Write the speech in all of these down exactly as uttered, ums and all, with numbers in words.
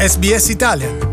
S B S Italian.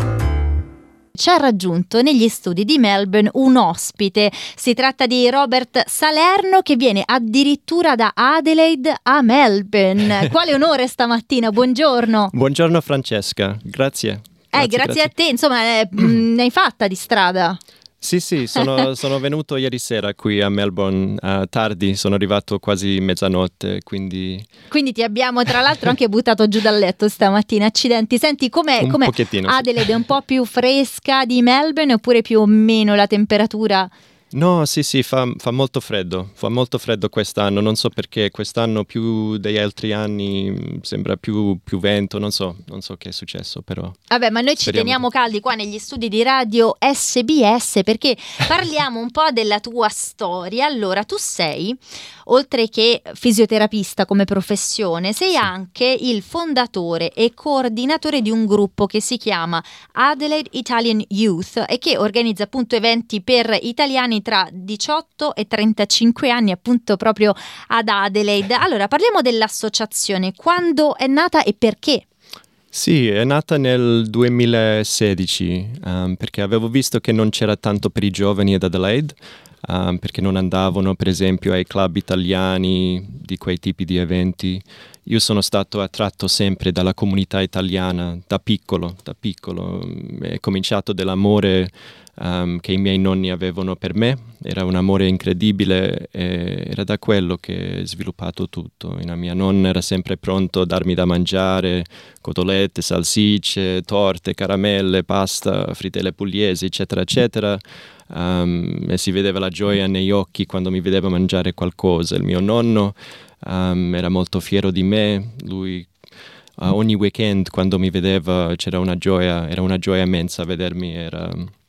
Ci ha raggiunto negli studi di Melbourne un ospite. Si tratta di Robert Salerno, che viene addirittura da Adelaide a Melbourne. Quale onore stamattina, buongiorno. Buongiorno Francesca, grazie. Eh, grazie, grazie, grazie a te, insomma, eh, mh, ne hai fatta di strada. Sì, sì, sono, sono venuto ieri sera qui a Melbourne, uh, tardi, sono arrivato quasi mezzanotte, quindi... Quindi ti abbiamo tra l'altro anche buttato giù dal letto stamattina, accidenti. Senti, com'è, Un com'è pochettino, sì. Adelaide? È un po' più fresca di Melbourne oppure più o meno la temperatura? No, sì, sì, fa, fa molto freddo, fa molto freddo quest'anno, non so perché, quest'anno più degli altri anni sembra più, più vento, non so, non so che è successo, però... Vabbè, ma noi ci speriamo. teniamo caldi qua negli studi di radio S B S perché parliamo un po' della tua storia. Allora, tu sei, oltre che fisioterapista come professione, sei Sì. anche il fondatore e coordinatore di un gruppo che si chiama Adelaide Italian Youth e che organizza appunto eventi per italiani tra diciotto e trentacinque anni, appunto proprio ad Adelaide. Allora, parliamo dell'associazione. Quando è nata e perché? Sì, è nata nel duemilasedici, um, perché avevo visto che non c'era tanto per i giovani ad Adelaide, um, perché non andavano per esempio ai club italiani di quei tipi di eventi. Io sono stato attratto sempre dalla comunità italiana da piccolo, da piccolo. È cominciato dell'amore um, che i miei nonni avevano per me, era un amore incredibile e era da quello che è sviluppato tutto. La mia nonna era sempre pronto a darmi da mangiare, cotolette, salsicce, torte, caramelle, pasta, frittelle pugliesi, eccetera, eccetera. Um, e si vedeva la gioia negli occhi quando mi vedeva mangiare qualcosa. Il mio nonno um, era molto fiero di me, lui uh, ogni weekend quando mi vedeva c'era una gioia, era una gioia immensa vedermi, era...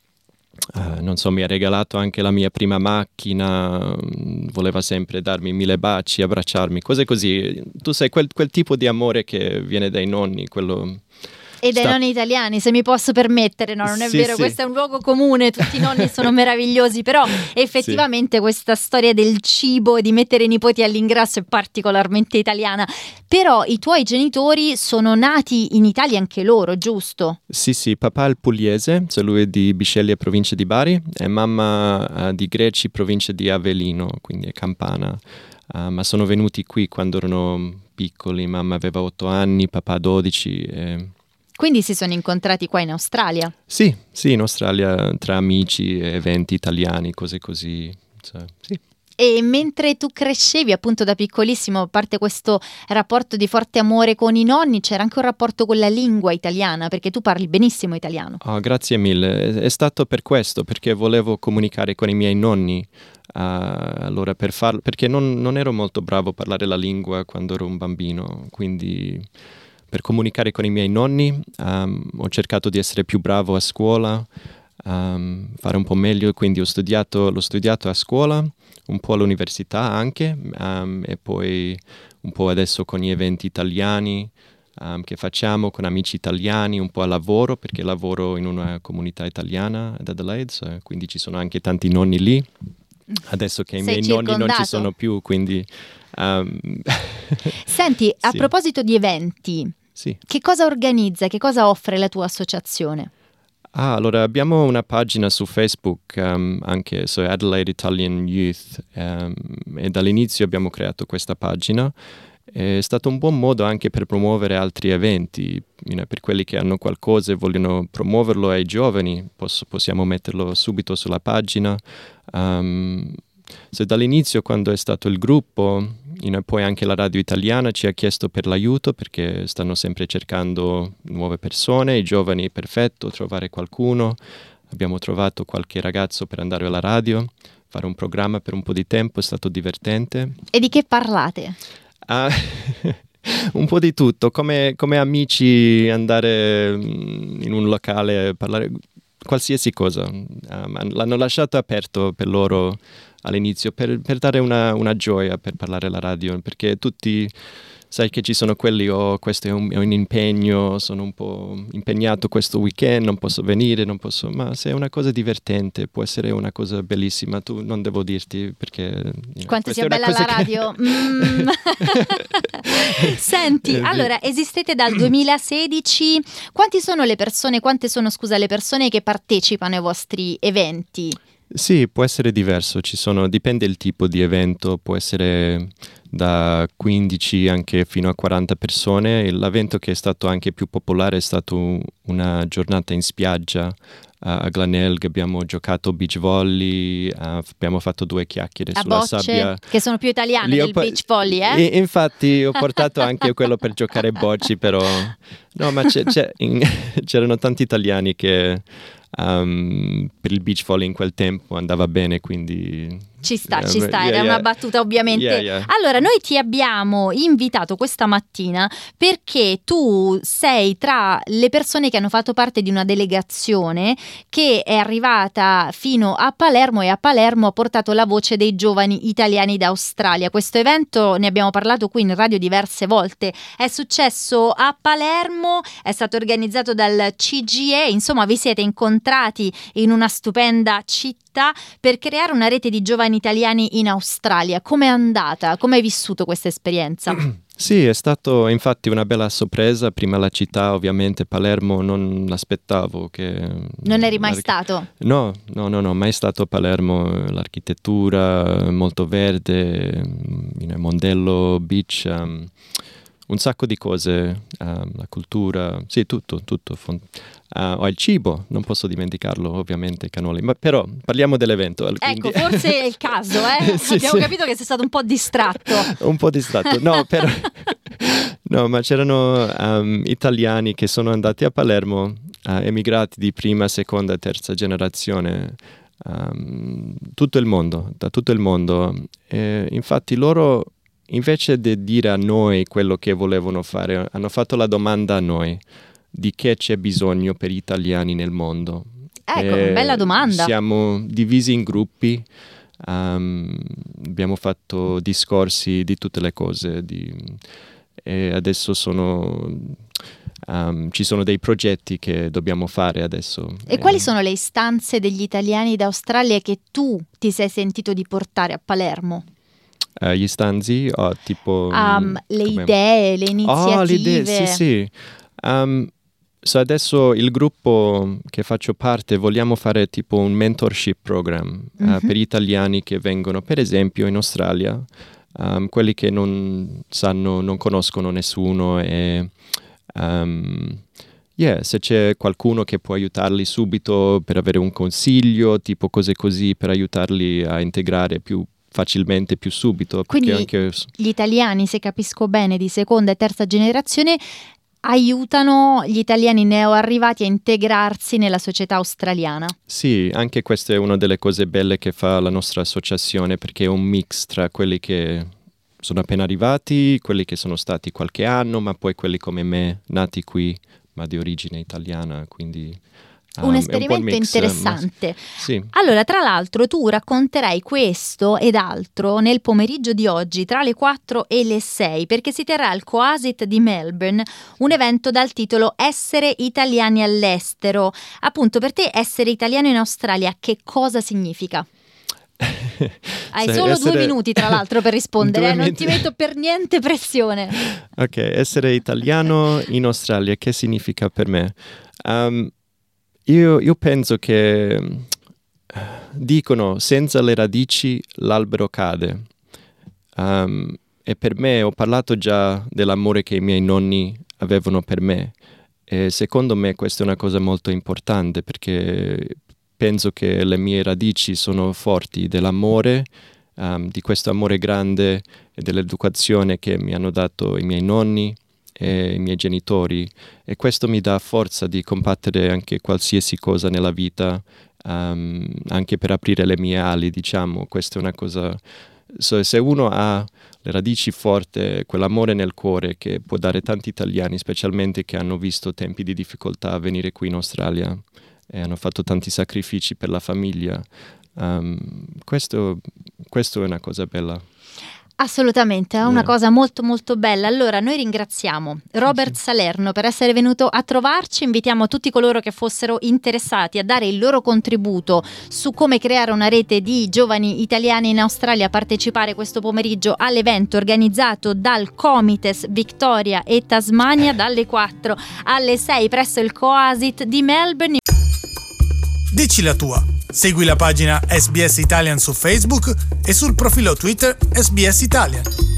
Uh, non so, mi ha regalato anche la mia prima macchina, um, voleva sempre darmi mille baci, abbracciarmi, cose così. Tu sai, quel, quel tipo di amore che viene dai nonni, quello... E dai sta... nonni italiani, se mi posso permettere, no, non è sì, vero, sì. questo è un luogo comune, tutti i nonni sono meravigliosi, però effettivamente sì. Questa storia del cibo e di mettere i nipoti all'ingrasso è particolarmente italiana. Però i tuoi genitori sono nati in Italia anche loro, giusto? Sì, sì, papà è il pugliese, cioè lui è di Bisceglie, provincia di Bari, e mamma uh, di Greci, provincia di Avellino, quindi è campana. Uh, ma sono venuti qui quando erano piccoli, mamma aveva otto anni, papà dodici. E... Quindi si sono incontrati qua in Australia? Sì, sì, in Australia tra amici, eventi italiani, cose così, cioè, sì. E mentre tu crescevi appunto da piccolissimo, a parte questo rapporto di forte amore con i nonni, c'era anche un rapporto con la lingua italiana, perché tu parli benissimo italiano. Oh, grazie mille, è stato per questo, perché volevo comunicare con i miei nonni, uh, allora per farlo, perché non, non ero molto bravo a parlare la lingua quando ero un bambino, quindi per comunicare con i miei nonni um, ho cercato di essere più bravo a scuola, um, fare un po' meglio, quindi ho studiato, l'ho studiato a scuola, un po' all'università anche, um, e poi un po' adesso con gli eventi italiani um, che facciamo con amici italiani, un po' a lavoro, perché lavoro in una comunità italiana ad Adelaide, so, quindi ci sono anche tanti nonni lì, adesso che i Sei miei nonni non ci circondato. sono più, quindi... Um... Senti, a sì. proposito di eventi, Sì. che cosa organizza, che cosa offre la tua associazione? Ah, allora abbiamo una pagina su Facebook, um, anche su Adelaide Italian Youth, um, e dall'inizio abbiamo creato questa pagina. È stato un buon modo anche per promuovere altri eventi, you know, per quelli che hanno qualcosa e vogliono promuoverlo ai giovani, posso, possiamo metterlo subito sulla pagina. Um, so dall'inizio, quando è stato il gruppo, you know, poi anche la radio italiana ci ha chiesto per l'aiuto, perché stanno sempre cercando nuove persone, i giovani è perfetto, trovare qualcuno. Abbiamo trovato qualche ragazzo per andare alla radio, fare un programma per un po' di tempo, è stato divertente. E di che parlate? Ah, un po' di tutto, come, come amici andare in un locale a parlare, qualsiasi cosa. Um, l'hanno lasciato aperto per loro all'inizio, per, per dare una, una gioia per parlare alla radio, perché tutti sai che ci sono quelli, oh questo è un, è un impegno, sono un po' impegnato questo weekend, non posso venire, non posso, ma se è una cosa divertente può essere una cosa bellissima, tu non devo dirti perché... You know, quanto sia bella la radio. Che... Mm. Senti, allora esistete dal duemilasedici, quanti sono le persone, quante sono scusa le persone che partecipano ai vostri eventi? Sì, può essere diverso, ci sono, dipende il tipo di evento, può essere da quindici anche fino a quaranta persone. L'evento che è stato anche più popolare è stato una giornata in spiaggia uh, a Glenelg, abbiamo giocato beach volley, uh, abbiamo fatto due chiacchiere a sulla bocce, sabbia. Che sono più italiane del po- beach volley, eh? E, infatti ho portato anche quello per giocare bocci, però no, ma c'è, c'è, in, c'erano tanti italiani che um, per il beach volley in quel tempo andava bene, quindi... Ci sta, yeah, ci sta, yeah, era yeah. una battuta ovviamente. Yeah, yeah. Allora, noi ti abbiamo invitato questa mattina perché tu sei tra le persone che hanno fatto parte di una delegazione che è arrivata fino a Palermo e a Palermo ha portato la voce dei giovani italiani d'Australia. Questo evento, ne abbiamo parlato qui in radio diverse volte, è successo a Palermo, è stato organizzato dal C G E, insomma vi siete incontrati in una stupenda città per creare una rete di giovani italiani in Australia. Com'è andata? Come hai vissuto questa esperienza? Sì, è stato infatti una bella sorpresa. Prima la città, ovviamente Palermo, non l'aspettavo che... Non eri mai stato? No, no, no, no, mai stato a Palermo. L'architettura molto verde, il Mondello Beach, um, un sacco di cose, um, la cultura, sì, tutto, tutto. Uh, o il cibo, non posso dimenticarlo, ovviamente, cannoli. Ma però parliamo dell'evento. Ecco, forse è il caso, eh? sì, Abbiamo sì. capito che sei stato un po' distratto. un po' distratto, no, però... no, ma c'erano um, italiani che sono andati a Palermo, uh, emigrati di prima, seconda, terza generazione, um, tutto il mondo, da tutto il mondo. E infatti loro, invece di dire a noi quello che volevano fare, hanno fatto la domanda a noi. Di che c'è bisogno per gli italiani nel mondo? Ecco, e bella domanda. Siamo divisi in gruppi, um, abbiamo fatto discorsi di tutte le cose di, e adesso sono, um, ci sono dei progetti che dobbiamo fare adesso. E eh. quali sono le istanze degli italiani d'Australia che tu ti sei sentito di portare a Palermo? Uh, gli stanzi o oh, tipo... Um, le come... idee, le iniziative. Oh, le idee, sì, sì. Um, So adesso il gruppo che faccio parte vogliamo fare tipo un mentorship program mm-hmm. uh, per gli italiani che vengono per esempio in Australia, um, quelli che non sanno, non conoscono nessuno e um, yeah, se c'è qualcuno che può aiutarli subito per avere un consiglio, tipo cose così per aiutarli a integrare più facilmente, più subito. Quindi anche... gli italiani, se capisco bene, di seconda e terza generazione aiutano gli italiani neoarrivati a integrarsi nella società australiana. Sì, anche questa è una delle cose belle che fa la nostra associazione, perché è un mix tra quelli che sono appena arrivati, quelli che sono stati qualche anno, ma poi quelli come me, nati qui, ma di origine italiana, quindi... Un um, esperimento un mix, interessante. Ma, sì. Allora, tra l'altro, tu racconterai questo ed altro nel pomeriggio di oggi tra le quattro e le sei, perché si terrà al Coasit di Melbourne un evento dal titolo Essere italiani all'estero. Appunto, per te essere italiano in Australia, che cosa significa? Hai Sai, solo essere... due minuti, tra l'altro, per rispondere, eh? Non ti metto per niente pressione. Ok, essere italiano in Australia, che significa per me? Um, Io, io penso che dicono senza le radici l'albero cade um, e per me ho parlato già dell'amore che i miei nonni avevano per me e secondo me questa è una cosa molto importante perché penso che le mie radici sono forti dell'amore, um, di questo amore grande e dell'educazione che mi hanno dato i miei nonni e i miei genitori e questo mi dà forza di combattere anche qualsiasi cosa nella vita, um, anche per aprire le mie ali, diciamo. Questa è una cosa, so, se uno ha le radici forti, quell'amore nel cuore che può dare tanti italiani, specialmente che hanno visto tempi di difficoltà, venire qui in Australia e hanno fatto tanti sacrifici per la famiglia, um, questo, questo è una cosa bella. Assolutamente, è una Yeah. cosa molto molto bella. Allora noi ringraziamo Robert Salerno per essere venuto a trovarci, invitiamo tutti coloro che fossero interessati a dare il loro contributo su come creare una rete di giovani italiani in Australia a partecipare questo pomeriggio all'evento organizzato dal Comites Victoria e Tasmania dalle quattro alle sei presso il Coasit di Melbourne. Dici la tua. Segui la pagina S B S Italian su Facebook e sul profilo Twitter S B S Italian.